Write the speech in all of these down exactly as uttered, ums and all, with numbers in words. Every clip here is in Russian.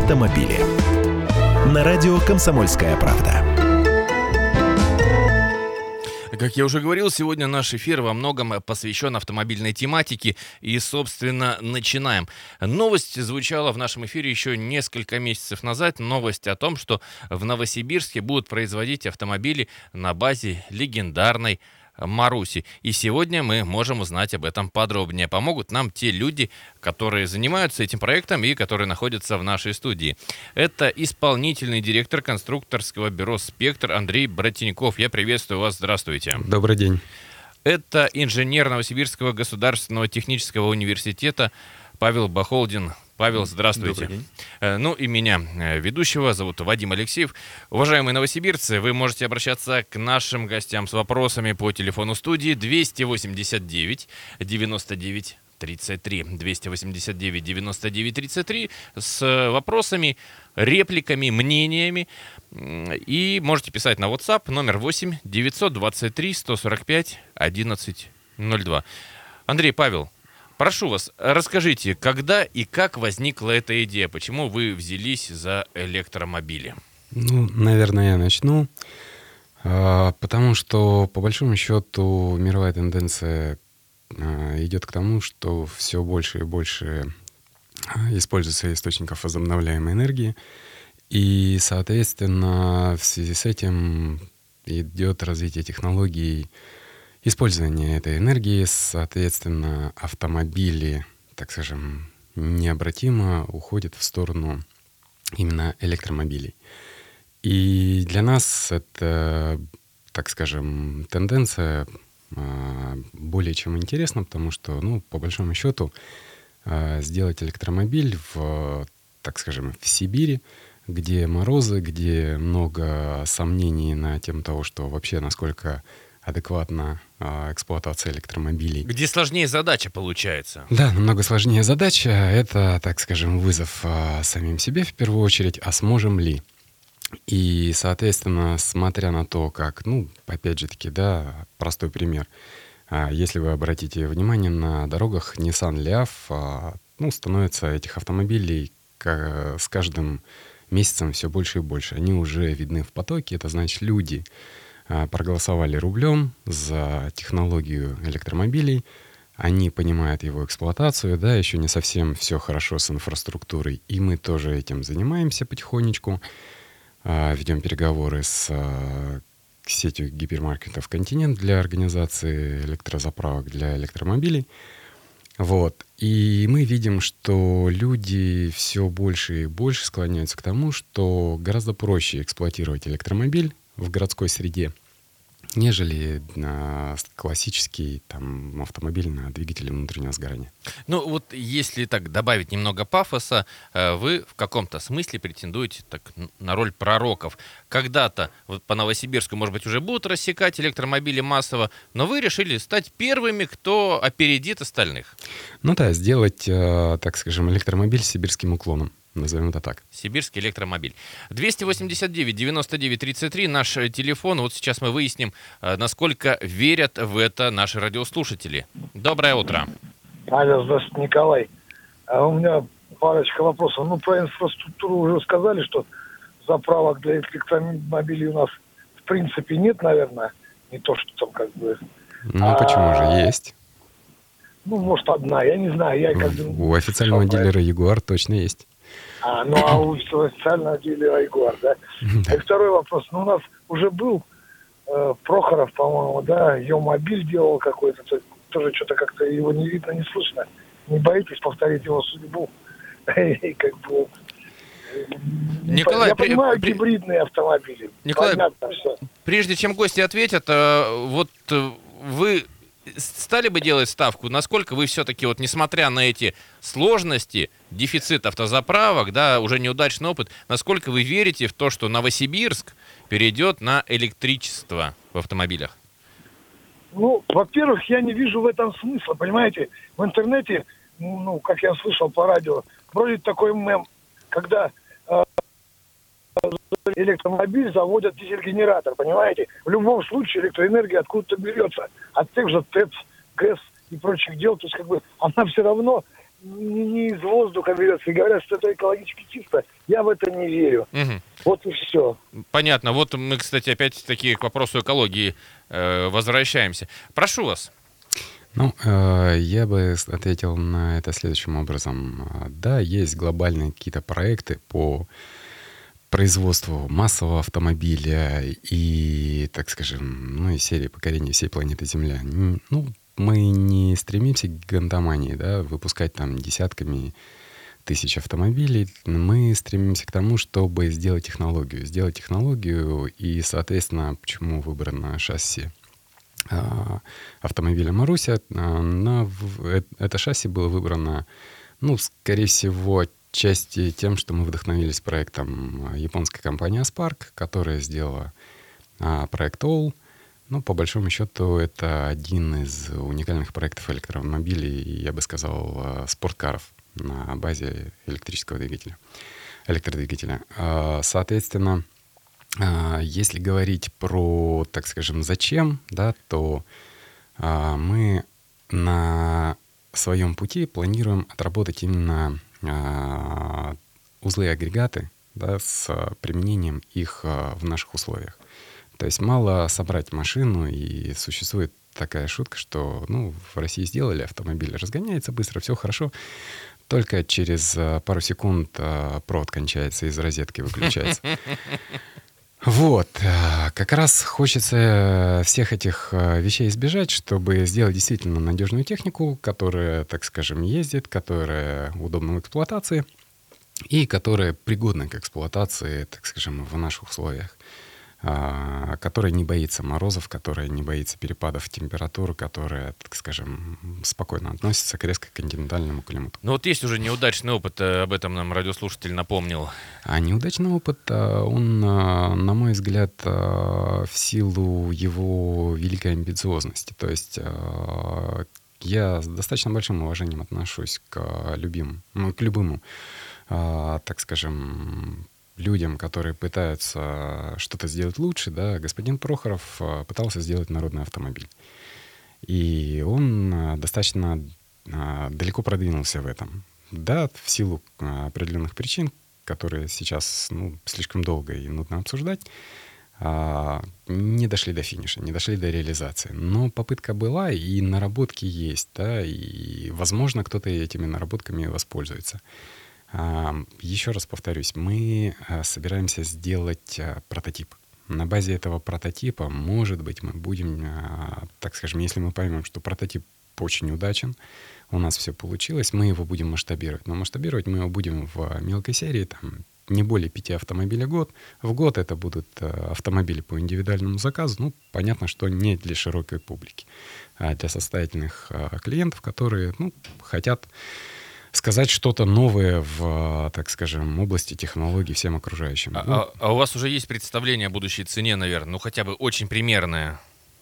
автомобили. На радио «Комсомольская правда». Как я уже говорил, сегодня наш эфир во многом посвящен автомобильной тематике. И, собственно, начинаем. Новость звучала в нашем эфире еще несколько месяцев назад. Новость о том, что в Новосибирске будут производить автомобили на базе легендарной Маруси. И сегодня мы можем узнать об этом подробнее. Помогут нам те люди, которые занимаются этим проектом и которые находятся в нашей студии. Это исполнительный директор конструкторского бюро «Спектр» Андрей Братеньков. Я приветствую вас. Здравствуйте. Добрый день. Это инженер Новосибирского государственного технического университета Павел Бахолдин. Павел, здравствуйте. Добрый день. Ну и меня, ведущего, зовут Вадим Алексеев. Уважаемые новосибирцы, вы можете обращаться к нашим гостям с вопросами по телефону студии двести восемьдесят девять девяносто девять тридцать три. двести восемьдесят девять девяносто девять тридцать три с вопросами, репликами, мнениями. И можете писать на WhatsApp номер восемь девятьсот двадцать три сто сорок пять одиннадцать ноль два. Андрей, Павел, прошу вас, расскажите, когда и как возникла эта идея? Почему вы взялись за электромобили? Ну, наверное, я начну. Потому что, по большому счету, мировая тенденция идет к тому, что все больше и больше используется источников возобновляемой энергии. И, соответственно, в связи с этим идет развитие технологий использования этой энергии. Соответственно, автомобили, так скажем, необратимо уходят в сторону именно электромобилей. И для нас это, так скажем, тенденция более чем интересна, потому что, ну, по большому счету, сделать электромобиль в, так скажем, в Сибири, где морозы, где много сомнений на тему того, что вообще насколько адекватна а, эксплуатация электромобилей. Где сложнее задача получается. Да, намного сложнее задача. Это, так скажем, вызов а, самим себе в первую очередь, а сможем ли? И, соответственно, смотря на то, как, ну, опять же таки, да, простой пример. А, если вы обратите внимание, на дорогах Nissan Leaf, а, ну, становится этих автомобилей к, с каждым месяцем все больше и больше. Они уже видны в потоке. Это значит, люди проголосовали рублем за технологию электромобилей, они понимают его эксплуатацию, да, еще не совсем все хорошо с инфраструктурой, и мы тоже этим занимаемся потихонечку, ведем переговоры с сетью гипермаркетов «Континент» для организации электрозаправок для электромобилей. Вот. И мы видим, что люди все больше и больше склоняются к тому, что гораздо проще эксплуатировать электромобиль в городской среде, нежели на классический там, автомобиль на двигателе внутреннего сгорания. Ну вот если так добавить немного пафоса, вы в каком-то смысле претендуете так, на роль пророков. Когда-то вот по Новосибирску, может быть, уже будут рассекать электромобили массово, но вы решили стать первыми, кто опередит остальных. Ну да, сделать, так скажем, электромобиль с сибирским уклоном. Назовем это так. Сибирский электромобиль. двести восемьдесят девять девяносто девять тридцать три наш телефон. Вот сейчас мы выясним, насколько верят в это наши радиослушатели. Доброе утро. Алло, здравствуйте, Николай. А у меня парочка вопросов. Ну, про инфраструктуру уже сказали, что заправок для электромобилей у нас в принципе нет, наверное. Не то, что там как бы... Ну, а... почему же? Есть. Ну, может, одна, я не знаю. Я как бы... У официального дилера Jaguar точно есть. А, ну, а у официального дилера Jaguar, да? И второй вопрос. Ну, у нас уже был э, Прохоров, по-моему, да, Е-мобиль делал какой-то, тоже что-то как-то его не видно, не слышно. Не боитесь повторить его судьбу? И как бы... Николай, я при, понимаю, при... гибридные автомобили. Николай, понятно все. Прежде чем гости ответят, вот вы... стали бы делать ставку, насколько вы все-таки, вот несмотря на эти сложности, дефицит автозаправок, да, уже неудачный опыт, насколько вы верите в то, что Новосибирск перейдет на электричество в автомобилях? Ну, во-первых, я не вижу в этом смысла, понимаете? В интернете, ну, как я слышал по радио, бродит такой мем, когда э, электромобиль заводят дизель-генератор, понимаете? В любом случае электроэнергия откуда-то берется. От тех же ТЭЦ, ГЭС и прочих дел. То есть, как бы, она все равно не, не из воздуха берется. И говорят, что это экологически чисто. Я в это не верю. Угу. Вот и все. Понятно. Вот мы, кстати, опять-таки к вопросу экологии э, возвращаемся. Прошу вас. Ну, э, я бы ответил на это следующим образом. Да, есть глобальные какие-то проекты по производству массового автомобиля и, так скажем, ну, из серии покорения всей планеты Земля. Ну, мы не стремимся к гигантомании, да, выпускать там десятками тысяч автомобилей. Мы стремимся к тому, чтобы сделать технологию. Сделать технологию и, соответственно, почему выбрано шасси автомобиля Маруся. На, это шасси было выбрано, ну, скорее всего, отчасти тем, что мы вдохновились проектом японской компании Aspark, которая сделала а, проект All. Ну, по большому счету, это один из уникальных проектов электромобилей, я бы сказал, спорткаров на базе электрического двигателя, электродвигателя. А, соответственно, а, если говорить про, так скажем, зачем, да, то а, мы на своем пути планируем отработать именно узлы и агрегаты, да, с применением их в наших условиях. То есть мало собрать машину, и существует такая шутка, что, ну, в России сделали автомобиль, разгоняется быстро, все хорошо, только через пару секунд провод кончается, из розетки выключается. Вот. Как раз хочется всех этих вещей избежать, чтобы сделать действительно надежную технику, которая, так скажем, ездит, которая удобна в эксплуатации и которая пригодна к эксплуатации, так скажем, в наших условиях, которая не боится морозов, которая не боится перепадов температуры, которая, так скажем, спокойно относится к резко континентальному климату. Ну вот есть уже неудачный опыт, об этом нам радиослушатель напомнил. А неудачный опыт, он, на мой взгляд, в силу его великой амбициозности. То есть я с достаточно большим уважением отношусь к любимым, ну, к любому, так скажем, людям, которые пытаются что-то сделать лучше, да. Господин Прохоров пытался сделать народный автомобиль. И он достаточно далеко продвинулся в этом. Да, в силу определенных причин, которые сейчас, ну, слишком долго и нудно обсуждать, не дошли до финиша, не дошли до реализации. Но попытка была, и наработки есть, да, и, возможно, кто-то этими наработками воспользуется. Еще раз повторюсь, мы собираемся сделать прототип. На базе этого прототипа, может быть, мы будем, так скажем, если мы поймем, что прототип очень удачен, у нас все получилось, мы его будем масштабировать. Но масштабировать мы его будем в мелкой серии, там, не более пяти автомобилей в год. В год это будут автомобили по индивидуальному заказу. Ну, понятно, что не для широкой публики, а для состоятельных клиентов, которые, ну, хотят сказать что-то новое в, так скажем, области технологий всем окружающим. А, ну, а, а у вас уже есть представление о будущей цене, наверное? Ну, хотя бы очень примерное.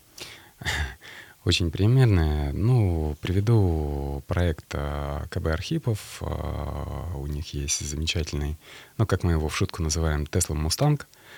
Очень примерное. Ну, приведу проект КБ Архипов. У них есть замечательный, ну, как мы его в шутку называем, Tesla Mustang.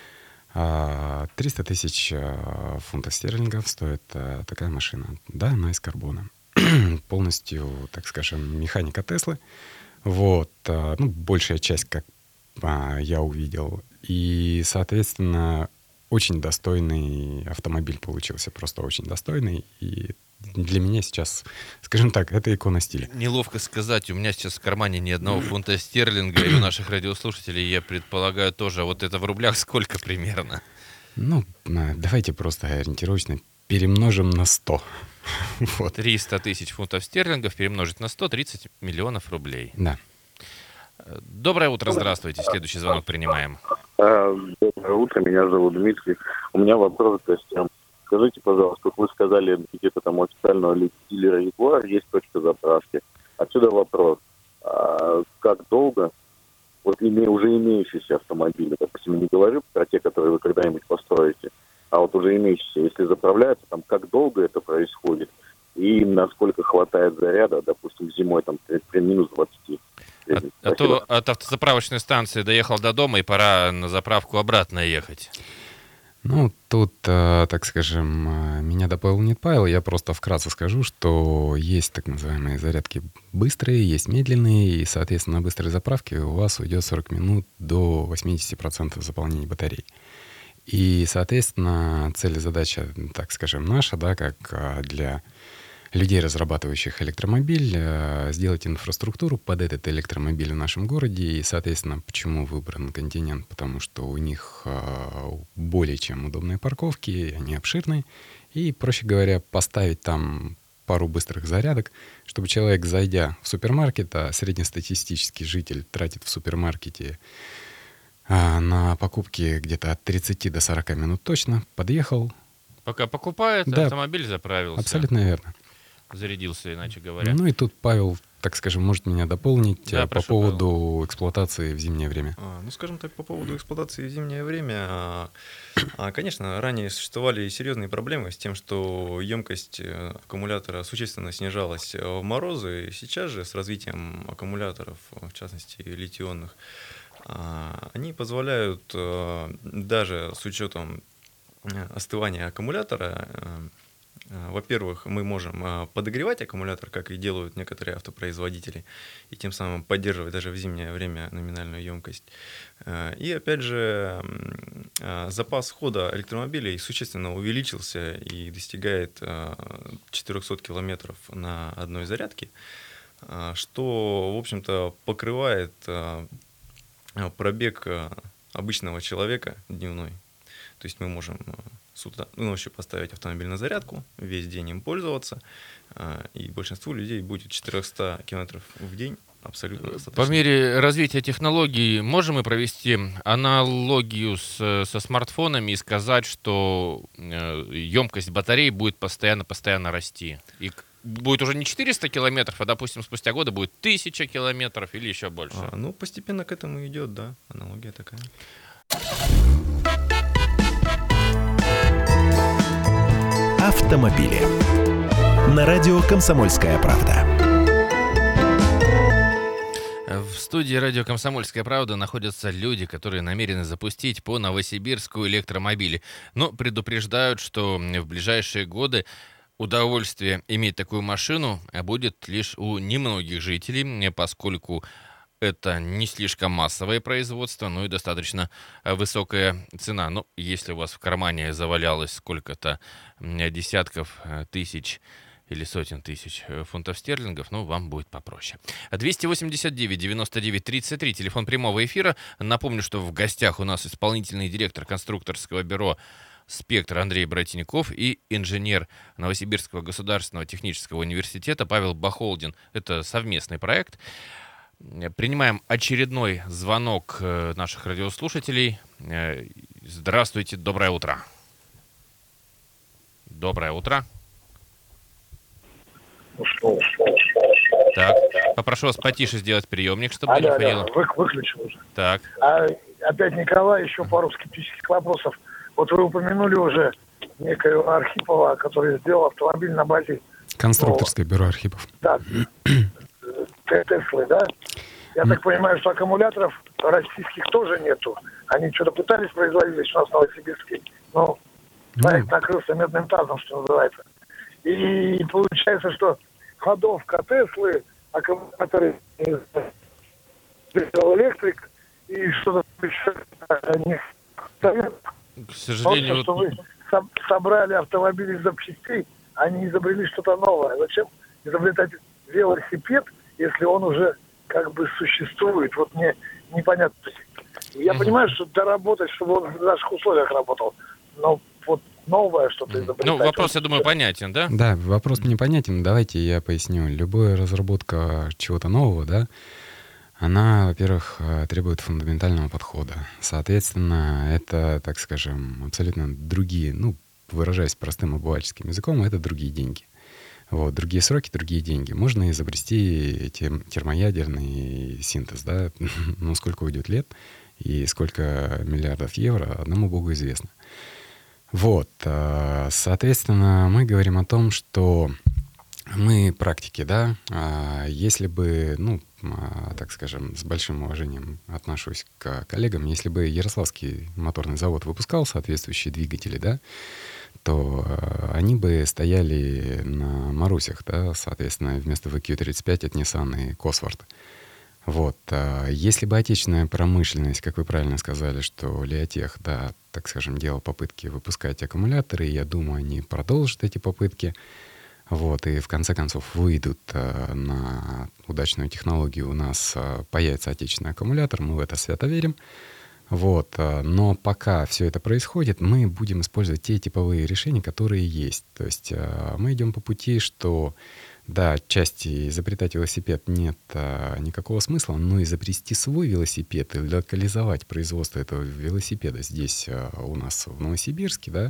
триста тысяч фунтов стерлингов стоит такая машина. Да, она из карбона. Полностью, так скажем, механика Теслы. Вот. Ну, большая часть, как я увидел. И, соответственно, очень достойный автомобиль получился. Просто очень достойный. И для меня сейчас, скажем так, это икона стиля. Неловко сказать. У меня сейчас в кармане ни одного фунта стерлинга. И у наших радиослушателей, я предполагаю, тоже. А вот это в рублях сколько примерно? Ну, давайте просто ориентировочно перемножим на сто. Вот. триста тысяч фунтов стерлингов перемножить на сто, тридцать миллионов рублей. Да. Доброе утро, здравствуйте. Следующий звонок принимаем. Доброе утро, меня зовут Дмитрий. У меня вопрос к гостям. Скажите, пожалуйста, как вы сказали, где-то там у официального дилера Jaguar есть точка заправки. Отсюда вопрос. А как долго, вот име, уже имеющиеся автомобили, допустим, не говорю про те, которые вы когда-нибудь построите, а вот уже имеющиеся, если заправляются, там как долго это происходит и насколько хватает заряда, допустим, зимой там при, при минус двадцати. А, а то от автозаправочной станции доехал до дома, и пора на заправку обратно ехать. Ну, тут, э, так скажем, э, меня дополнит Павел. Я просто вкратце скажу, что есть так называемые зарядки быстрые, есть медленные, и, соответственно, на быстрой заправке у вас уйдет сорок минут до восемьдесят процентов заполнения батареи. И, соответственно, цель и задача, так скажем, наша, да, как э, для людей, разрабатывающих электромобиль, э, сделать инфраструктуру под этот электромобиль в нашем городе. И, соответственно, почему выбран континент? Потому что у них э, более чем удобные парковки, они обширные. И, проще говоря, поставить там пару быстрых зарядок, чтобы человек, зайдя в супермаркет, а среднестатистический житель тратит в супермаркете э, на покупки где-то от тридцати до сорока минут точно, подъехал. Пока покупает, Да, автомобиль заправился. Абсолютно верно. Зарядился, иначе говоря. Ну и тут Павел, так скажем, может меня дополнить Да, э, по прошу, поводу Павел. эксплуатации в зимнее время. А, Ну, скажем так, по поводу эксплуатации в зимнее время, а, а, конечно, ранее существовали серьезные проблемы с тем, что емкость э, аккумулятора существенно снижалась в морозы. Сейчас же с развитием аккумуляторов, в частности литий-ионных, а, они позволяют э, даже с учетом э, остывания аккумулятора, э, э, во-первых, мы можем э, подогревать аккумулятор, как и делают некоторые автопроизводители, и тем самым поддерживать даже в зимнее время номинальную емкость. Э, И опять же, м, э, запас хода электромобилей существенно увеличился и достигает э, четыреста километров на одной зарядке, э, что, в общем-то, покрывает э, пробег э, обычного человека дневной. То есть мы можем э, с утра, ну, ночью поставить автомобиль на зарядку, весь день им пользоваться, э, и большинству людей будет четыреста километров в день абсолютно достаточно. По мере развития технологий можем мы провести аналогию с, со смартфонами и сказать, что э, емкость батареи будет постоянно-постоянно расти. И к- будет уже не четыреста километров, а, допустим, спустя годы будет тысяча километров или еще больше. А, ну, постепенно к этому идет, да, аналогия такая. Автомобили. На радио «Комсомольская правда». В студии радио «Комсомольская правда» находятся люди, которые намерены запустить по Новосибирску электромобили. Но предупреждают, что в ближайшие годы удовольствие иметь такую машину будет лишь у немногих жителей, поскольку это не слишком массовое производство, но и достаточно высокая цена. Ну, если у вас в кармане завалялось сколько-то м, десятков э, тысяч или сотен тысяч э, фунтов стерлингов, ну, вам будет попроще. двести восемьдесят девять девяносто девять тридцать три, телефон прямого эфира. Напомню, что в гостях у нас исполнительный директор конструкторского бюро «Спектр» Андрей Боротников и инженер Новосибирского государственного технического университета Павел Бахолдин. Это совместный проект. Принимаем очередной звонок э, наших радиослушателей. Э, Здравствуйте, доброе утро. Доброе утро. Так, попрошу вас потише сделать приемник, чтобы А, не да, ходило. да, вы, выключил уже. Так, А опять, Николай, еще пару скептических вопросов. Вот вы упомянули уже некоего Архипова, который сделал автомобиль на базе, Конструкторское бюро Архипов. да, Т- Теслы, да? Я так понимаю, что аккумуляторов российских тоже нету. Они что-то пытались производить здесь у нас в Новосибирске, но проект накрылся медным тазом, что называется. И получается, что ходовка Теслы, аккумуляторы сделал электрик, и что-то еще не к сожалению, что вот вы со- собрали автомобиль из запчастей, а не изобрели что-то новое. Зачем изобретать велосипед, если он уже как бы существует? Вот мне непонятно. Я Мгм. понимаю, что доработать, чтобы он в наших условиях работал, но вот новое что-то изобретать. ну, вопрос, я думаю, понятен, да? Да, вопрос мне понятен. Давайте я поясню. Любая разработка чего-то нового, да, она, во-первых, э, требует фундаментального подхода. Соответственно, это, так скажем, абсолютно другие, ну, выражаясь простым обывательским языком, это другие деньги. Вот, другие сроки, другие деньги. Можно изобрести тем- термоядерный синтез, да, но сколько уйдет лет и сколько миллиардов евро, одному Богу известно. Вот, э, соответственно, мы говорим о том, что Мы практики, да. А если бы, ну, а, так скажем, с большим уважением отношусь к коллегам, если бы Ярославский моторный завод выпускал соответствующие двигатели, да, то а, они бы стояли на Марусях, да, соответственно, вместо ви кью тридцать пять от Nissan и Cosworth. Вот. А если бы отечественная промышленность, как вы правильно сказали, что Лиотех, да, так скажем, делал попытки выпускать аккумуляторы, я думаю, они продолжат эти попытки. Вот, и в конце концов выйдут э, на удачную технологию, у нас э, появится отечественный аккумулятор, мы в это свято верим. Вот, э, но пока все это происходит, мы будем использовать те типовые решения, которые есть. То есть э, мы идем по пути, что, да, отчасти изобретать велосипед нет э, никакого смысла, но изобрести свой велосипед и локализовать производство этого велосипеда здесь э, у нас в Новосибирске, да,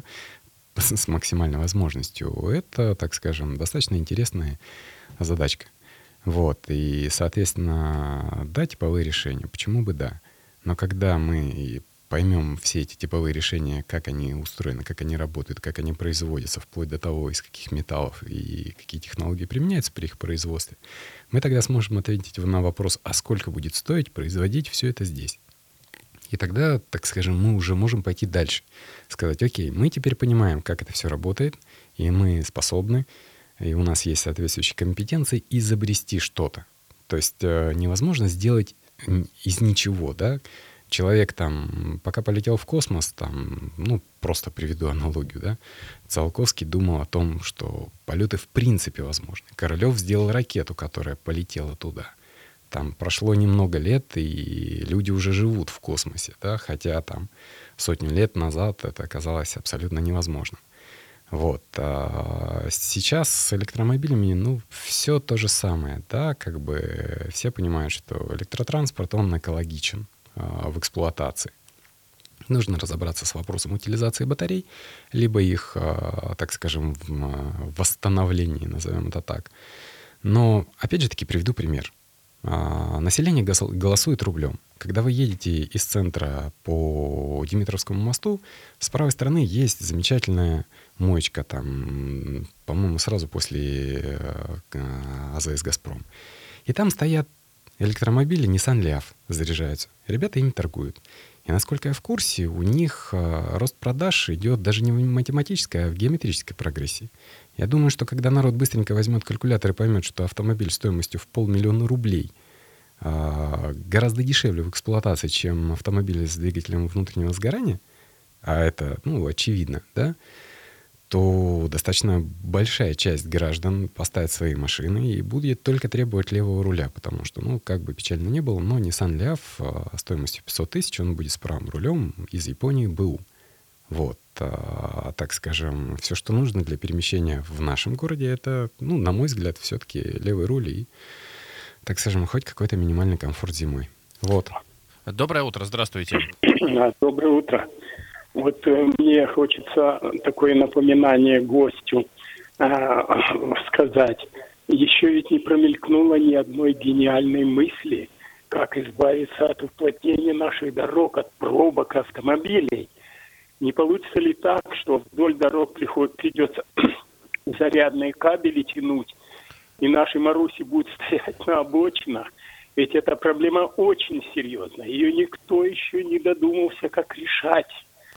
с максимальной возможностью, это, так скажем, достаточно интересная задачка. Вот. И, соответственно, да, типовые решения. Почему бы да? Но когда мы поймем все эти типовые решения, как они устроены, как они работают, как они производятся, вплоть до того, из каких металлов и какие технологии применяются при их производстве, мы тогда сможем ответить на вопрос, а сколько будет стоить производить все это здесь. И тогда, так скажем, мы уже можем пойти дальше. Сказать, окей, мы теперь понимаем, как это все работает, и мы способны, и у нас есть соответствующие компетенции, изобрести что-то. То есть э, невозможно сделать из ничего, да. Человек там, пока полетел в космос, там, ну, просто приведу аналогию, да, Циолковский думал о том, что полеты в принципе возможны. Королев сделал ракету, которая полетела туда. Там прошло немного лет, и люди уже живут в космосе, да, хотя там сотню лет назад это оказалось абсолютно невозможным. Вот. А сейчас с электромобилями, ну, все то же самое, да, как бы все понимают, что электротранспорт, он экологичен а, в эксплуатации. Нужно разобраться с вопросом утилизации батарей, либо их, а, так скажем, в восстановлении, назовем это так. Но, опять же таки, приведу пример. Население голосует рублем. Когда вы едете из центра по Димитровскому мосту, с правой стороны есть замечательная моечка, там, по-моему, сразу после АЗС «Газпром». И там стоят электромобили Nissan Leaf, заряжаются. Ребята ими торгуют. И насколько я в курсе, у них рост продаж идет даже не в математической, а в геометрической прогрессии. Я думаю, что когда народ быстренько возьмет калькулятор и поймет, что автомобиль стоимостью в полмиллиона рублей а, гораздо дешевле в эксплуатации, чем автомобиль с двигателем внутреннего сгорания, а это, ну, очевидно, да, то достаточно большая часть граждан поставит свои машины и будет только требовать левого руля, потому что, ну, как бы печально не было, но Nissan Leaf а, стоимостью пятьсот тысяч, он будет с правым рулем из Японии БУ. Вот, а, так скажем, все, что нужно для перемещения в нашем городе, это, ну, на мой взгляд, все-таки левый руль и, так скажем, хоть какой-то минимальный комфорт зимой. Вот. Доброе утро, здравствуйте. Доброе утро. Вот э, мне хочется такое напоминание гостю э, сказать. Еще ведь не промелькнуло ни одной гениальной мысли, как избавиться от уплотнения наших дорог, от пробок автомобилей. Не получится ли так, что вдоль дорог приход, придется зарядные кабели тянуть, и наши Маруси будут стоять на обочинах? Ведь эта проблема очень серьезная. Ее никто еще не додумался, как решать.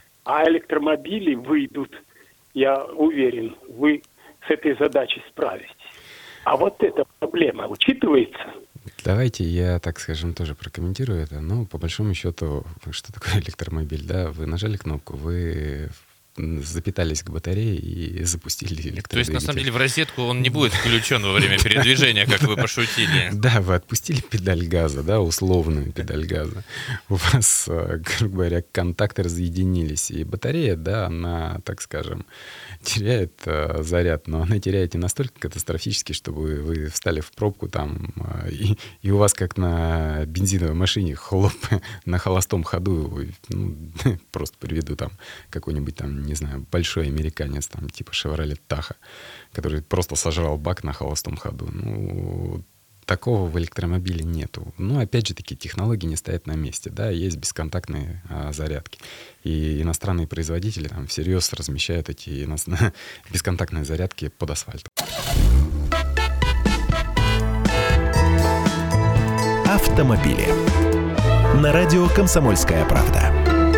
А электромобили выйдут, я уверен, вы с этой задачей справитесь. А вот эта проблема учитывается? Давайте я, так скажем, тоже прокомментирую это. Ну, по большому счету, что такое электромобиль, да? Вы нажали кнопку, вы запитались к батарее и запустили электродвигатель. То есть, на самом деле, в розетку он не будет включен во время передвижения, как вы пошутили. Да, вы отпустили педаль газа, да, условную педаль газа. У вас, грубо говоря, контакты разъединились. И батарея, да, она, так скажем, теряет э, заряд, но она теряет не настолько катастрофически, чтобы вы встали в пробку там, э, и, и у вас, как на бензиновой машине, хлоп, на холостом ходу, ну, просто приведу там какой-нибудь там, не знаю, большой американец, там, типа Chevrolet Tahoe, который просто сожрал бак на холостом ходу. Ну, такого в электромобиле нету. Ну, опять же таки, технологии не стоят на месте, да, есть бесконтактные а, зарядки. И иностранные производители там всерьез размещают эти ино... бесконтактные зарядки под асфальтом. автомобили. На радио «Комсомольская правда».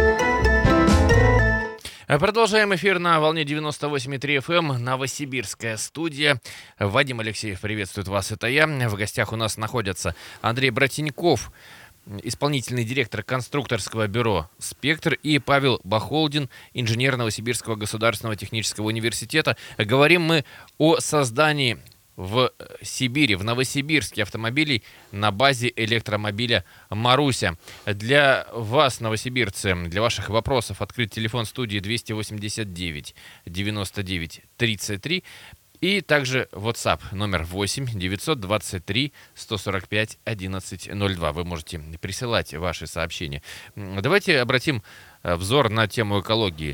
Продолжаем эфир на волне девяносто восемь и три эф эм, Новосибирская студия. Вадим Алексеев приветствует вас, это я. В гостях у нас находятся Андрей Братеньков, исполнительный директор конструкторского бюро «Спектр», и Павел Бахолдин, инженер Новосибирского государственного технического университета. Говорим мы о создании в Сибири, в Новосибирске автомобилей на базе электромобиля «Маруся». Для вас, новосибирцы, для ваших вопросов открыт телефон студии двести восемьдесят девять девяносто девять тридцать три и также WhatsApp номер восемь девятьсот двадцать три сто сорок пять одиннадцать ноль два. Вы можете присылать ваши сообщения. Давайте обратим взор на тему экологии.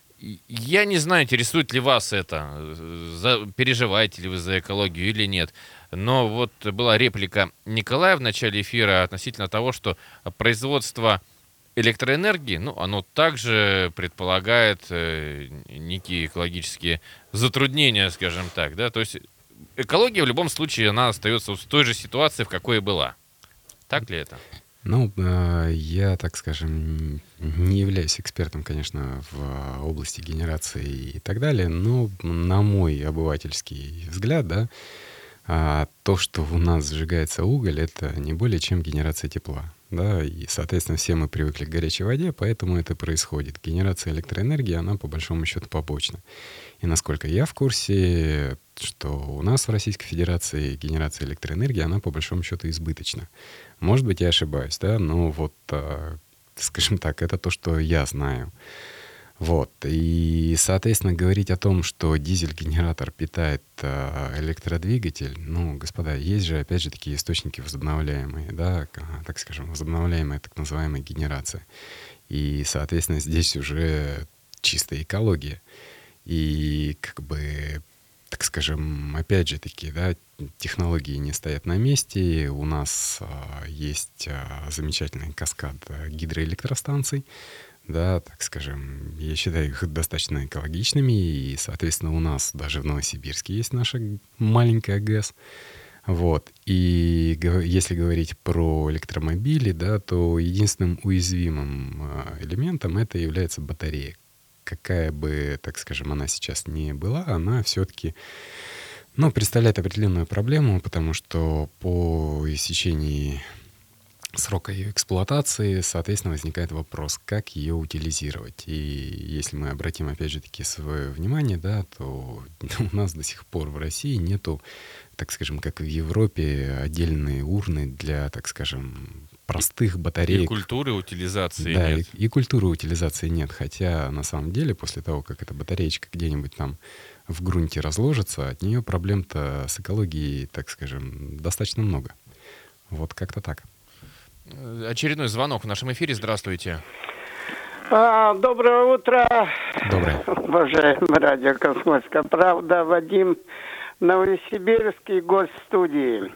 Я не знаю, интересует ли вас это, за, переживаете ли вы за экологию или нет, но вот была реплика Николая в начале эфира относительно того, что производство электроэнергии, ну, оно также предполагает э, некие экологические затруднения, скажем так, да, то есть экология в любом случае, она остается в той же ситуации, в какой и была. Так ли это? Ну, я, так скажем, не являюсь экспертом, конечно, в области генерации и так далее, но на мой обывательский взгляд, да, то, что у нас сжигается уголь, это не более чем генерация тепла, да, и, соответственно, все мы привыкли к горячей воде, поэтому это происходит. Генерация электроэнергии, она по большому счету побочна. И насколько я в курсе, что у нас в Российской Федерации генерация электроэнергии, она по большому счету избыточна. Может быть, я ошибаюсь, да, но вот, скажем так, это то, что я знаю. Вот. И, соответственно, говорить о том, что дизель-генератор питает электродвигатель, ну, господа, есть же, опять же, такие источники возобновляемые, да, так скажем, возобновляемая так называемая генерация. И, соответственно, здесь уже чистая экология. И, как бы, так скажем, опять же таки, да, технологии не стоят на месте. У нас а, есть а, замечательный каскад а, гидроэлектростанций, да, так скажем, я считаю их достаточно экологичными, и, соответственно, у нас даже в Новосибирске есть наша маленькая ГЭС. Вот. И если говорить про электромобили, да, то единственным уязвимым а, элементом это является батарея. Какая бы, так скажем, она сейчас не была, она все-таки, ну, представляет определенную проблему, потому что по истечении срока ее эксплуатации, соответственно, возникает вопрос, как ее утилизировать. И если мы обратим, опять же таки, свое внимание, да, то у нас до сих пор в России нету, так скажем, как и в Европе, отдельные урны для, так скажем, простых батареек. И культуры утилизации да, нет. И, и культуры утилизации нет. Хотя, на самом деле, после того, как эта батареечка где-нибудь там в грунте разложится, от нее проблем-то с экологией, так скажем, достаточно много. Вот как-то так. Очередной звонок в нашем эфире. Здравствуйте. А, доброе утро. Доброе. Уважаемый радио «Комсомольская правда». Вадим, Новосибирский, гость студии.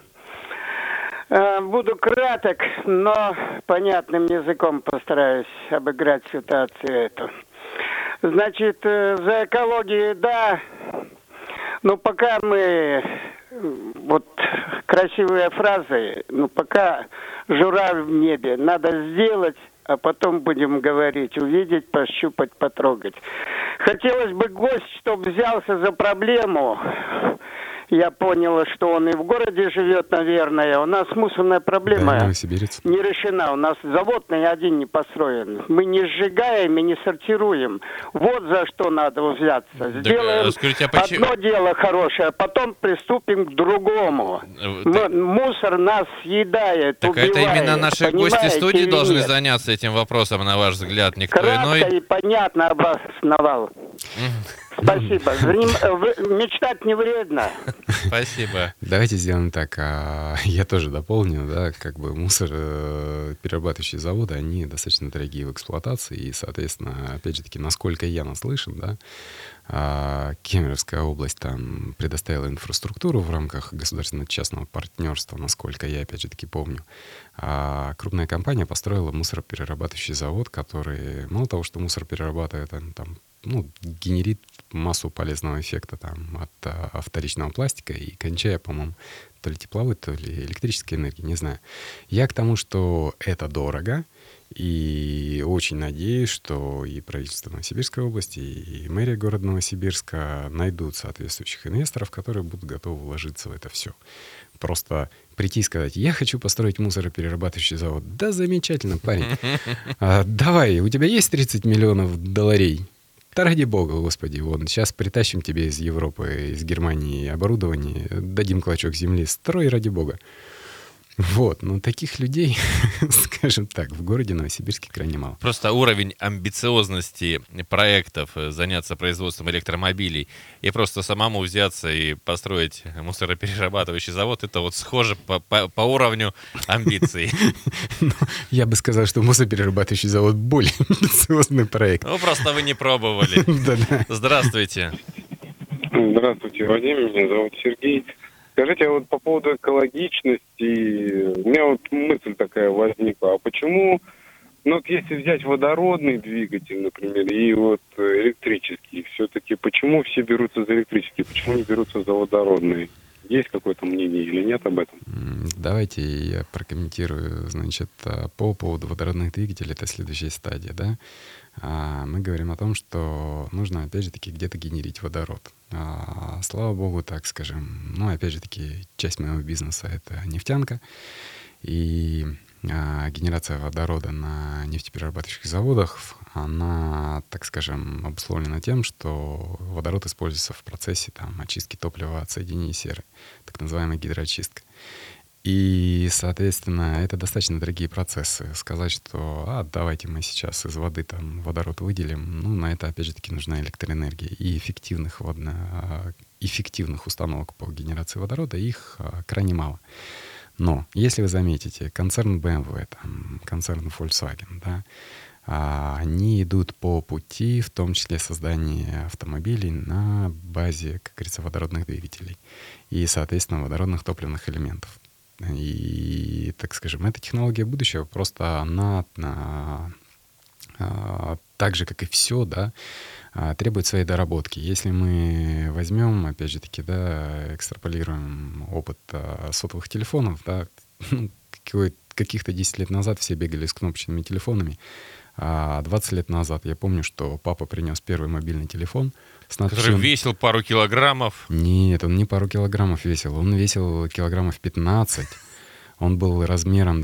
А, буду краток, но понятным языком постараюсь обыграть ситуацию эту. Значит, за экологию, да, но пока мы... Вот красивые фразы, ну пока журавль в небе, надо сделать, а потом будем говорить, увидеть, пощупать, потрогать. Хотелось бы гость, чтобы взялся за проблему. Я понял, что он и в городе живет, наверное. У нас мусорная проблема да, Новосибирец. Не решена. У нас завод ни один не построен. Мы не сжигаем и не сортируем. Вот за что надо взяться. Сделаем так, скажите, а почему... одно дело хорошее, а потом приступим к другому. Так... Мусор нас съедает, так убивает. это именно наши гости студии должны нет? заняться этим вопросом, на ваш взгляд, никто Кратко иной. и понятно обосновал. Спасибо. Мечтать не вредно. Спасибо. Давайте сделаем так. Я тоже дополню, да, как бы мусор, перерабатывающие заводы, они достаточно дорогие в эксплуатации, и, соответственно, опять же таки, насколько я наслышан, да, Кемеровская область там предоставила инфраструктуру в рамках государственно-частного партнерства, насколько я, опять же таки, помню. А крупная компания построила мусороперерабатывающий завод, который, мало того, что мусор перерабатывает, он там ну, генерит массу полезного эффекта там, от а, вторичного пластика и кончая, по-моему, то ли тепловой, то ли электрической энергии, не знаю. Я к тому, что это дорого, и очень надеюсь, что и правительство Новосибирской области, и мэрия города Новосибирска найдут соответствующих инвесторов, которые будут готовы вложиться в это все. Просто прийти и сказать: я хочу построить мусороперерабатывающий завод. Да, замечательно, парень. А, давай, у тебя есть тридцать миллионов долларей? Да ради бога, господи, вон, сейчас притащим тебе из Европы, из Германии оборудование, дадим клочок земли, строй ради бога. Вот, но таких людей, скажем так, в городе Новосибирске крайне мало. Просто уровень амбициозности проектов заняться производством электромобилей и просто самому взяться и построить мусороперерабатывающий завод, это вот схоже по, по, по уровню амбиций. Я бы сказал, что мусороперерабатывающий завод более амбициозный проект. Ну, просто вы не пробовали. Здравствуйте. Здравствуйте, Вадим, меня зовут Сергей. Скажите, а вот по поводу экологичности, у меня вот мысль такая возникла, а почему, ну вот если взять водородный двигатель, например, и вот электрический, все-таки почему все берутся за электрический, почему не берутся за водородный? Есть какое-то мнение или нет об этом? Давайте я прокомментирую. Значит, по поводу водородных двигателей, это следующая стадия, да? Мы говорим о том, что нужно, опять же таки, где-то генерить водород. Слава богу, так скажем, ну, опять же таки, часть моего бизнеса — это нефтянка, и генерация водорода на нефтеперерабатывающих заводах, она, так скажем, обусловлена тем, что водород используется в процессе там, очистки топлива от соединений серы, так называемая гидроочистка. И, соответственно, это достаточно дорогие процессы. Сказать, что а, давайте мы сейчас из воды там водород выделим, ну, на это, опять же таки, нужна электроэнергия. И эффективных, водно, эффективных установок по генерации водорода, их крайне мало. Но, если вы заметите, концерн бэ эм вэ, там, концерн Volkswagen, да, они идут по пути, в том числе создания автомобилей на базе, как говорится, водородных двигателей и, соответственно, водородных топливных элементов. И, так скажем, эта технология будущего, просто она, она так же, как и все, да, требует своей доработки. Если мы возьмем, опять же таки, да, экстраполируем опыт сотовых телефонов, да, ну, каких-то десять лет назад все бегали с кнопочными телефонами, а двадцать лет назад я помню, что папа принес первый мобильный телефон с надписью... Который весил пару килограммов. Нет, он не пару килограммов весил, он весил килограммов пятнадцать. Он был размером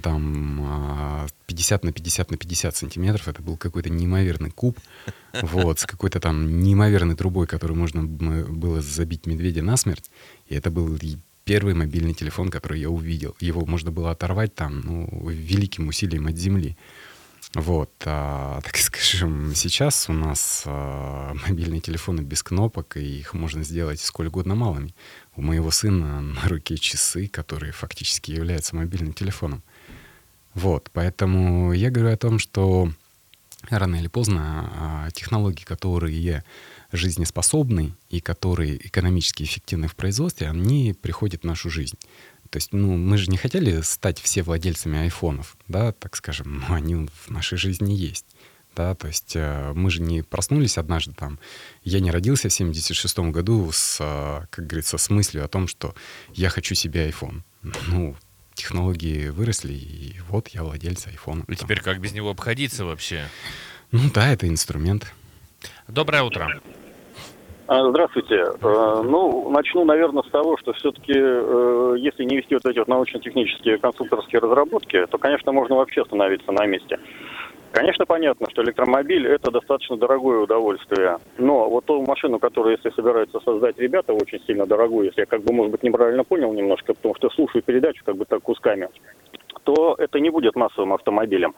там пятьдесят на пятьдесят на пятьдесят сантиметров. Это был какой-то неимоверный куб, вот, с какой-то там неимоверной трубой, которой можно было забить медведя насмерть. И это был первый мобильный телефон, который я увидел. Его можно было оторвать там, ну, великим усилием от земли. Вот, а, так скажем, сейчас у нас а, мобильные телефоны без кнопок, и их можно сделать сколь угодно малыми. У моего сына на руке часы, которые фактически являются мобильным телефоном. Вот, поэтому я говорю о том, что рано или поздно а, технологии, которые жизнеспособны и которые экономически эффективны в производстве, они приходят в нашу жизнь. То есть, ну, мы же не хотели стать все владельцами айфонов, да, так скажем, но они в нашей жизни есть, да, то есть э, мы же не проснулись однажды там, я не родился в семьдесят шестом году с, э, как говорится, с мыслью о том, что я хочу себе айфон. Ну, технологии выросли, и вот я владелец айфона. И теперь как без него обходиться вообще? Ну да, это инструмент. Доброе утро. Здравствуйте. Ну, начну, наверное, с того, что все-таки, если не вести вот эти вот научно-технические конструкторские разработки, то, конечно, можно вообще остановиться на месте. Конечно, понятно, что электромобиль – это достаточно дорогое удовольствие. Но вот ту машину, которую, если собираются создать ребята, очень сильно дорогую, если я, как бы, может быть, неправильно понял немножко, потому что слушаю передачу как бы так кусками, то это не будет массовым автомобилем.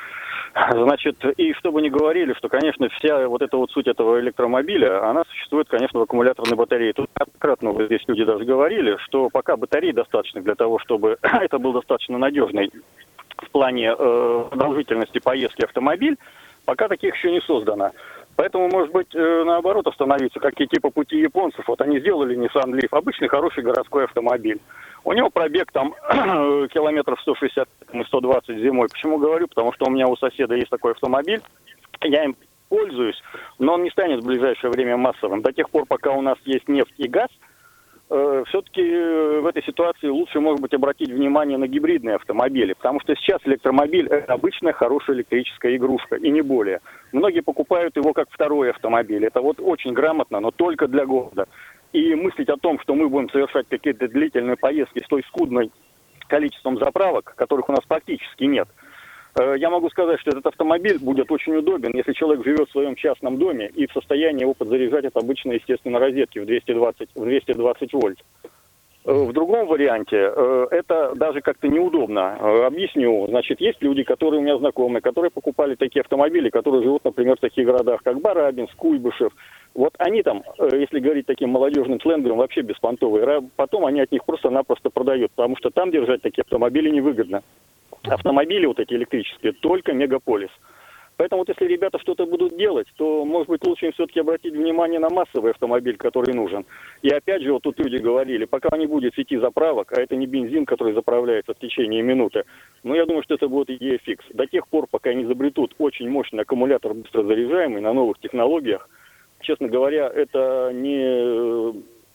Значит, и чтобы не говорили, что, конечно, вся вот эта вот суть этого электромобиля, она существует, конечно, в аккумуляторной батарее. Тут неоднократно вот здесь люди даже говорили, что пока батарей достаточно для того, чтобы это был достаточно надежный в плане э, продолжительности поездки автомобиль, пока таких еще не создано. Поэтому, может быть, э, наоборот, остановиться, как и типа пути японцев. Вот они сделали Nissan Leaf, обычный хороший городской автомобиль. У него пробег там километров сто шестьдесят и сто двадцать зимой. Почему говорю? Потому что у меня у соседа есть такой автомобиль. Я им пользуюсь, но он не станет в ближайшее время массовым. До тех пор, пока у нас есть нефть и газ, э, все-таки в этой ситуации лучше, может быть, обратить внимание на гибридные автомобили, потому что сейчас электромобиль – это обычная хорошая электрическая игрушка, и не более. Многие покупают его как второй автомобиль. Это вот очень грамотно, но только для города. И мыслить о том, что мы будем совершать какие-то длительные поездки с той скудной количеством заправок, которых у нас практически нет. Я могу сказать, что этот автомобиль будет очень удобен, если человек живет в своем частном доме и в состоянии его подзаряжать от обычной, естественно, розетки в двести двадцать, в двести двадцать вольт. В другом варианте это даже как-то неудобно. Объясню. Значит, есть люди, которые у меня знакомые, которые покупали такие автомобили, которые живут, например, в таких городах, как Барабинск, Куйбышев. Вот они там, если говорить таким молодежным сленгом, вообще беспонтовые. Потом они от них просто-напросто продают, потому что там держать такие автомобили невыгодно. Автомобили вот эти электрические только мегаполис. Поэтому вот если ребята что-то будут делать, то, может быть, лучше им все-таки обратить внимание на массовый автомобиль, который нужен. И опять же, вот тут люди говорили, пока не будет сети заправок, а это не бензин, который заправляется в течение минуты, но я думаю, что это будет идея фикс. До тех пор, пока не изобретут очень мощный аккумулятор быстрозаряжаемый на новых технологиях, честно говоря, это не...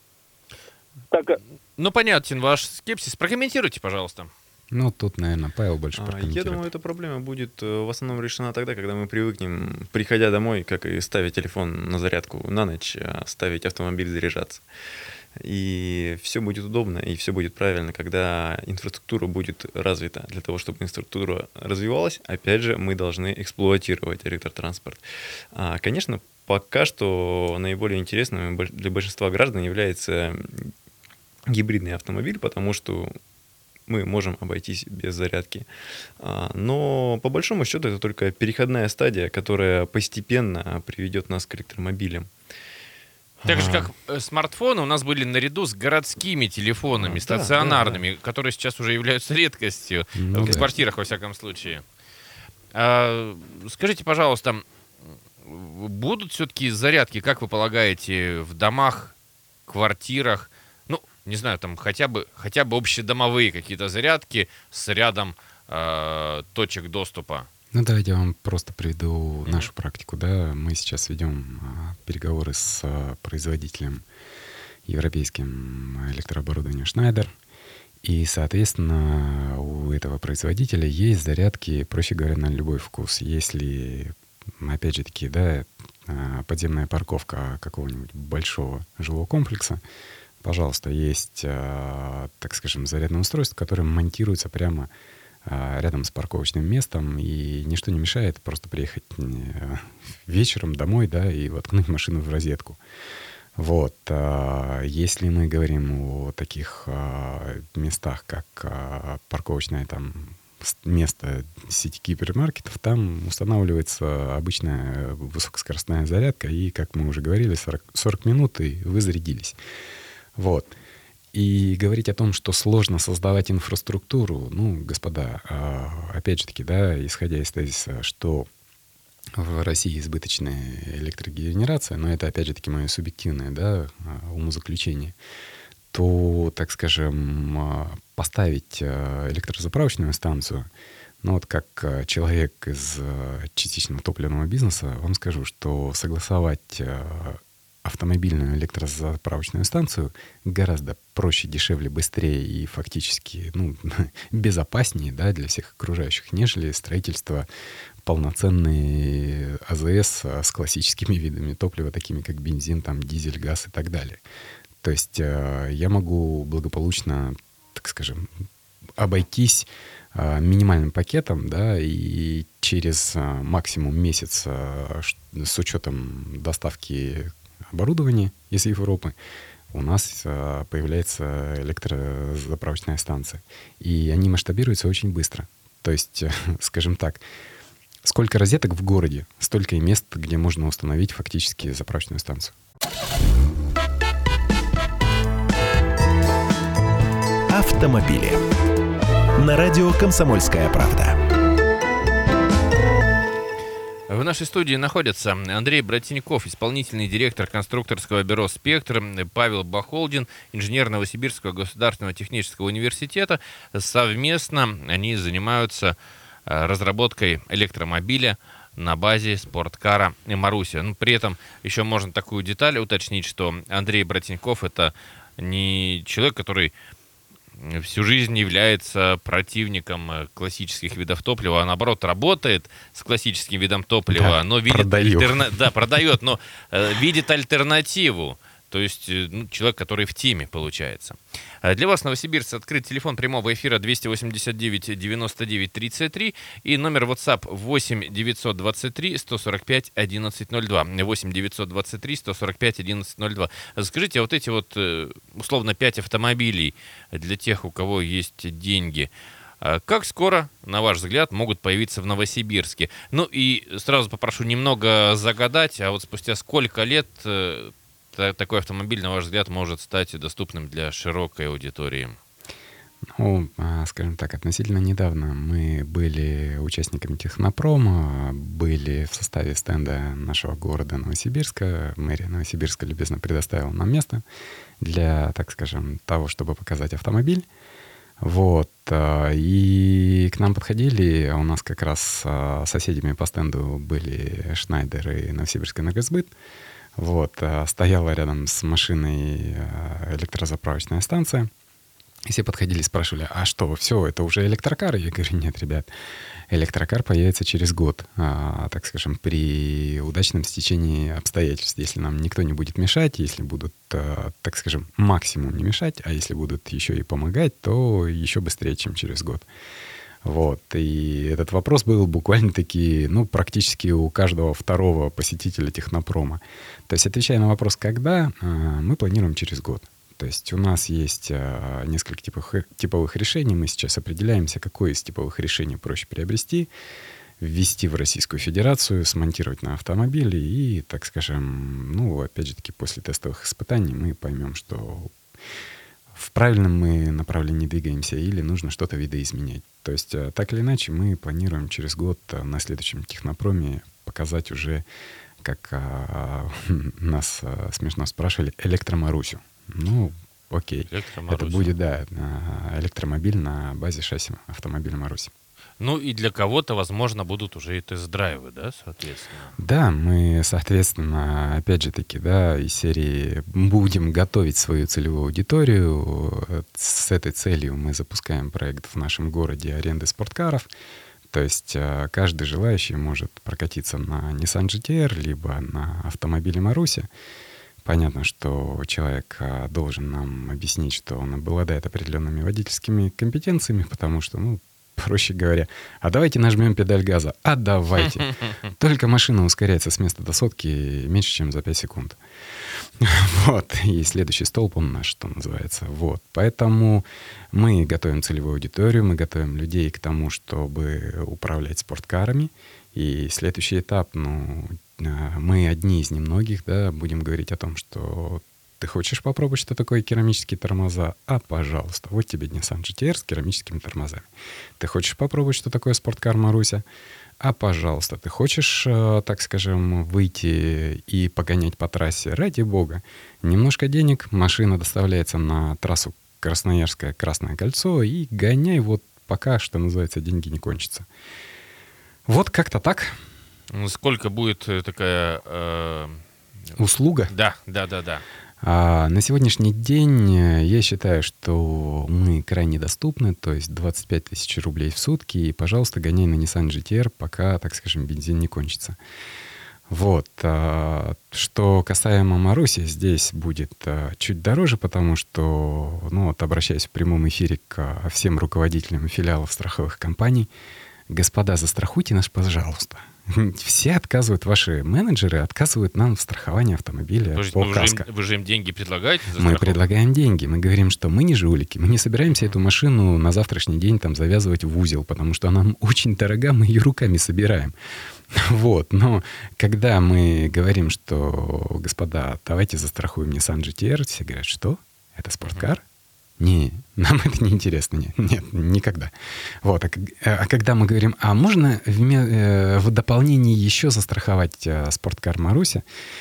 Так... Ну, понятен ваш скепсис. Прокомментируйте, пожалуйста. Ну, тут, наверное, Павел больше прокомментирует. Я думаю, эта проблема будет в основном решена тогда, когда мы привыкнем, приходя домой, как и ставить телефон на зарядку на ночь, ставить автомобиль заряжаться. И все будет удобно, и все будет правильно, когда инфраструктура будет развита. Для того, чтобы инфраструктура развивалась, опять же, мы должны эксплуатировать электротранспорт. Конечно, пока что наиболее интересным для большинства граждан является гибридный автомобиль, потому что мы можем обойтись без зарядки. Но по большому счету это только переходная стадия, которая постепенно приведет нас к электромобилям. Так же, как смартфоны у нас были наряду с городскими телефонами, а, стационарными, да, да, да. которые сейчас уже являются редкостью, ну, в да. квартирах, во всяком случае. А, скажите, пожалуйста, будут все-таки зарядки, как вы полагаете, в домах, квартирах? Ну, не знаю, там хотя бы, хотя бы общедомовые какие-то зарядки с рядом э, точек доступа. Ну, давайте я вам просто приведу mm-hmm. нашу практику. Да? Мы сейчас ведем а, переговоры с а, производителем европейским электрооборудования Schneider. И, соответственно, у этого производителя есть зарядки, проще говоря, на любой вкус. Если, опять же таки, да, подземная парковка какого-нибудь большого жилого комплекса, пожалуйста, есть, так скажем, зарядное устройство, которое монтируется прямо рядом с парковочным местом, и ничто не мешает просто приехать вечером домой, да, и воткнуть машину в розетку. Вот. Если мы говорим о таких местах, как парковочное там место сети гипермаркетов, там устанавливается обычная высокоскоростная зарядка, и, как мы уже говорили, сорок, сорок минут, и вы зарядились. Вот. И говорить о том, что сложно создавать инфраструктуру, ну, господа, опять же таки, да, исходя из тезиса, что в России избыточная электрогенерация, но это, опять же таки, мое субъективное, да, умозаключение, то, так скажем, поставить электрозаправочную станцию, ну, вот как человек из частично топливного бизнеса, вам скажу, что согласовать автомобильную электрозаправочную станцию гораздо проще, дешевле, быстрее и фактически, ну, безопаснее, да, для всех окружающих, нежели строительство полноценной АЗС с классическими видами топлива, такими как бензин, там, дизель, газ и так далее. То есть э, я могу благополучно, так скажем, обойтись э, минимальным пакетом, да, и через э, максимум месяц э, с учетом доставки оборудования из Европы у нас э, появляется электрозаправочная станция. И они масштабируются очень быстро. То есть, э, скажем так, сколько розеток в городе, столько и мест, где можно установить фактически заправочную станцию. Автомобили. На радио «Комсомольская правда». В нашей студии находятся Андрей Братеньков, исполнительный директор конструкторского бюро «Спектр», Павел Бахолдин, инженер Новосибирского государственного технического университета. Совместно они занимаются разработкой электромобиля на базе спорткара Маруся. Ну, при этом еще можно такую деталь уточнить, что Андрей Братенков — это не человек, который всю жизнь является противником классических видов топлива, а наоборот работает с классическим видом топлива, да, но видит продаю. альтерна... да, продает, но э, видит альтернативу. То есть ну, человек, который в теме, получается. Для вас, новосибирцы, открыт телефон прямого эфира двести восемьдесят девять девяносто девять тридцать три и номер WhatsApp восемь девятьсот двадцать три сто сорок пять одиннадцать ноль два. восемь девятьсот двадцать три сто сорок пять одиннадцать ноль два. Скажите, а вот эти вот, условно, пять автомобилей для тех, у кого есть деньги, как скоро, на ваш взгляд, могут появиться в Новосибирске? Ну и сразу попрошу немного загадать, а вот спустя сколько лет такой автомобиль, на ваш взгляд, может стать доступным для широкой аудитории? Ну, скажем так, относительно недавно мы были участниками технопрома, были в составе стенда нашего города Новосибирска. Мэрия Новосибирска любезно предоставила нам место для, так скажем, того, чтобы показать автомобиль. Вот. И к нам подходили, у нас как раз соседями по стенду были Шнайдер и Новосибирская энергосбыт. Вот, стояла рядом с машиной электрозаправочная станция. И все подходили и спрашивали, а что, все, это уже электрокар? Я говорю, нет, ребят, электрокар появится через год, а, так скажем, при удачном стечении обстоятельств. Если нам никто не будет мешать, если будут, а, так скажем, максимум не мешать, а если будут еще и помогать, то еще быстрее, чем через год. Вот, и этот вопрос был буквально-таки, ну, практически у каждого второго посетителя технопрома. То есть, отвечая на вопрос «когда?», мы планируем через год. То есть у нас есть несколько типовых, типовых решений. Мы сейчас определяемся, какое из типовых решений проще приобрести, ввести в Российскую Федерацию, смонтировать на автомобиле. И, так скажем, ну, опять же таки, после тестовых испытаний мы поймем, что в правильном мы направлении двигаемся или нужно что-то видоизменять. То есть, так или иначе, мы планируем через год на следующем технопроме показать уже, как а, нас а, смешно спрашивали, электромарусю. Ну, окей. Это будет, да, электромобиль на базе шасси автомобиля Маруси. Ну и для кого-то, возможно, будут уже и тест-драйвы, да, соответственно? Да, мы, соответственно, опять же таки, да, из серии будем готовить свою целевую аудиторию. С этой целью мы запускаем проект в нашем городе аренды спорткаров. То есть каждый желающий может прокатиться на Nissan джи ти ар, либо на автомобиле Маруси. Понятно, что человек должен нам объяснить, что он обладает определенными водительскими компетенциями, потому что, ну, проще говоря, а давайте нажмем педаль газа, а давайте. Только машина ускоряется с места до сотки меньше, чем за пять секунд. Вот. И следующий столб, он наш, что называется. Вот. Поэтому мы готовим целевую аудиторию, мы готовим людей к тому, чтобы управлять спорткарами. И следующий этап, ну, мы одни из немногих, да, будем говорить о том, что ты хочешь попробовать, что такое керамические тормоза? А, пожалуйста, вот тебе Nissan джи ти ар с керамическими тормозами. Ты хочешь попробовать, что такое спорткар Маруся? А, пожалуйста, ты хочешь, так скажем, выйти и погонять по трассе? Ради бога. Немножко денег, машина доставляется на трассу Красноярское Красное Кольцо и гоняй вот пока, что называется, деньги не кончатся. Вот как-то так. Сколько будет такая... Э... Услуга? Да, да, да, да. А на сегодняшний день я считаю, что мы крайне доступны, то есть двадцать пять тысяч рублей в сутки, и, пожалуйста, гоняй на Nissan джи ти ар, пока, так скажем, бензин не кончится. Вот. А, что касаемо Маруси, здесь будет а, чуть дороже, потому что, ну вот, обращаясь в прямом эфире к а, всем руководителям филиалов страховых компаний, господа, застрахуйте нас, пожалуйста. Все отказывают, ваши менеджеры отказывают нам в страховании автомобиля Подождите, по вы каско. Же им, вы же им деньги предлагаете? За мы страховку? предлагаем деньги. Мы говорим, что мы не жулики. Мы не собираемся эту машину на завтрашний день там завязывать в узел, потому что она нам очень дорога, мы ее руками собираем. Вот. Но когда мы говорим, что, господа, давайте застрахуем Nissan джи ти ар, все говорят, что? Это спорткар? Не, нам это не интересно, нет, нет, никогда. Вот, а, а когда мы говорим, а можно в, э, в дополнение еще застраховать э, спорткар Маруся,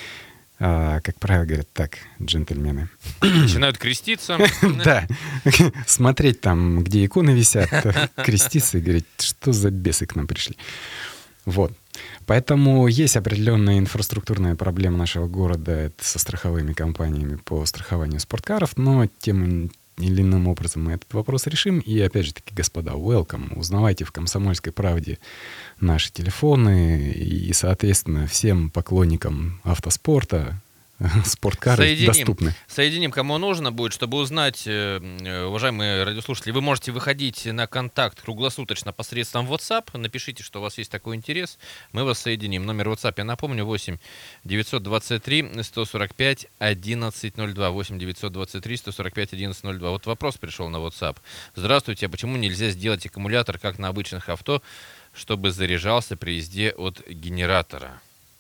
э, как правило, говорят, так, джентльмены. Начинают креститься. Да, смотреть там, где иконы висят, креститься и говорить, что за бесы к нам пришли. Вот. Поэтому есть определенная инфраструктурная проблема нашего города это со страховыми компаниями по страхованию спорткаров, но тем или иным образом мы этот вопрос решим. И опять же таки, господа, welcome. Узнавайте в «Комсомольской правде» наши телефоны и, соответственно, всем поклонникам автоспорта спорткары соединим, доступны. Соединим, кому нужно будет, чтобы узнать, уважаемые радиослушатели, вы можете выходить на контакт круглосуточно посредством WhatsApp. Напишите, что у вас есть такой интерес. Мы вас соединим. Номер WhatsApp, я напомню, восемь девятьсот двадцать три сто сорок пять одиннадцать ноль два. восемь девятьсот двадцать три сто сорок пять одиннадцать ноль два. Вот вопрос пришел на WhatsApp. Здравствуйте, а почему нельзя сделать аккумулятор, как на обычных авто, чтобы заряжался при езде от генератора?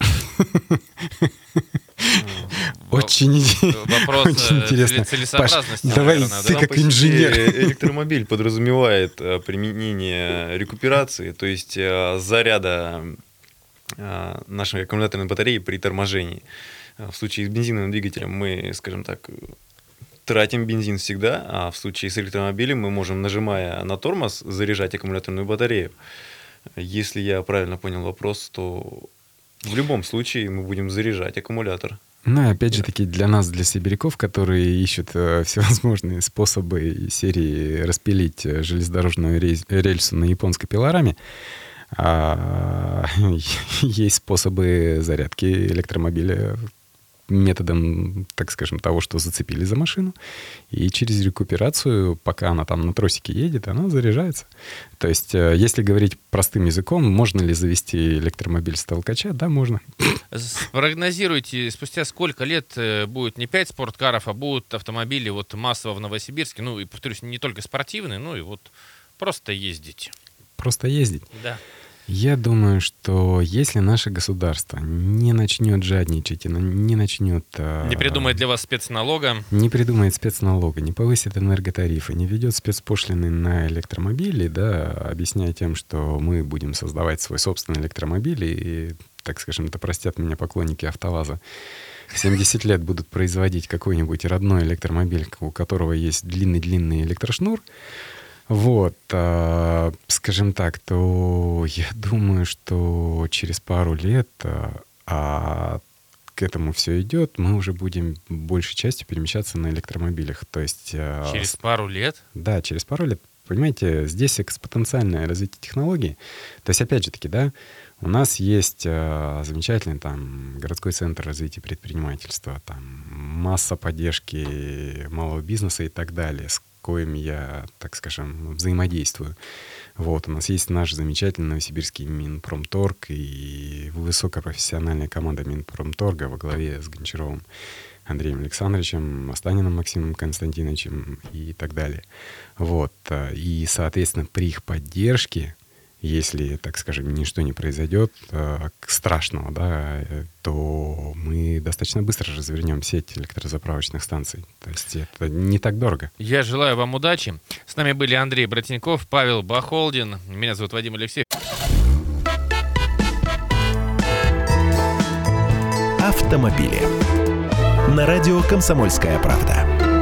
Очень, Вопрос очень интересно. Целесообразности. Паш, давай наверное, ты да? как инженер. Электромобиль подразумевает применение рекуперации, то есть заряда нашей аккумуляторной батареи при торможении. В случае с бензиновым двигателем мы, скажем так, тратим бензин всегда, а в случае с электромобилем мы можем, нажимая на тормоз, заряжать аккумуляторную батарею. Если я правильно понял вопрос, то в любом случае мы будем заряжать аккумулятор. Ну и опять же таки для нас, для сибиряков, которые ищут э, всевозможные способы серии распилить железнодорожную рейс, рельсу на японской пилораме, а, есть способы зарядки электромобиля методом, так скажем, того, что зацепили за машину, и через рекуперацию, пока она там на тросике едет, она заряжается. То есть, если говорить простым языком, можно ли завести электромобиль с толкача? Да, можно. Спрогнозируйте, спустя сколько лет будет не пять спорткаров, а будут автомобили вот массово в Новосибирске, ну и, повторюсь, не только спортивные, ну и вот просто ездить. Просто ездить? Да. Я думаю, что если наше государство не начнет жадничать, не начнет... Не придумает для вас спецналога. Не придумает спецналога, не повысит энерготарифы, не ведет спецпошлины на электромобили, да, объясняя тем, что мы будем создавать свой собственный электромобиль, и, так скажем, это простят меня поклонники АвтоВАЗа, семьдесят лет будут производить какой-нибудь родной электромобиль, у которого есть длинный-длинный электрошнур, вот, а, скажем так, то я думаю, что через пару лет, а, а к этому все идет, мы уже будем большей частью перемещаться на электромобилях. То есть, а, через пару лет? Да, через пару лет. Понимаете, здесь экспоненциальное развитие технологий. То есть, опять же таки, да, у нас есть а, замечательный там городской центр развития предпринимательства, там масса поддержки малого бизнеса и так далее, с коим я, так скажем, взаимодействую. Вот, у нас есть наш замечательный новосибирский Минпромторг и высокопрофессиональная команда Минпромторга во главе с Гончаровым Андреем Александровичем, Останиным Максимом Константиновичем и так далее. Вот, и, соответственно, при их поддержке, если, так скажем, ничто не произойдет э, страшного, да, то мы достаточно быстро развернем сеть электрозаправочных станций. То есть это не так дорого. Я желаю вам удачи. С нами были Андрей Братенков, Павел Бахолдин. Меня зовут Вадим Алексеев. Автомобили. На радио «Комсомольская правда».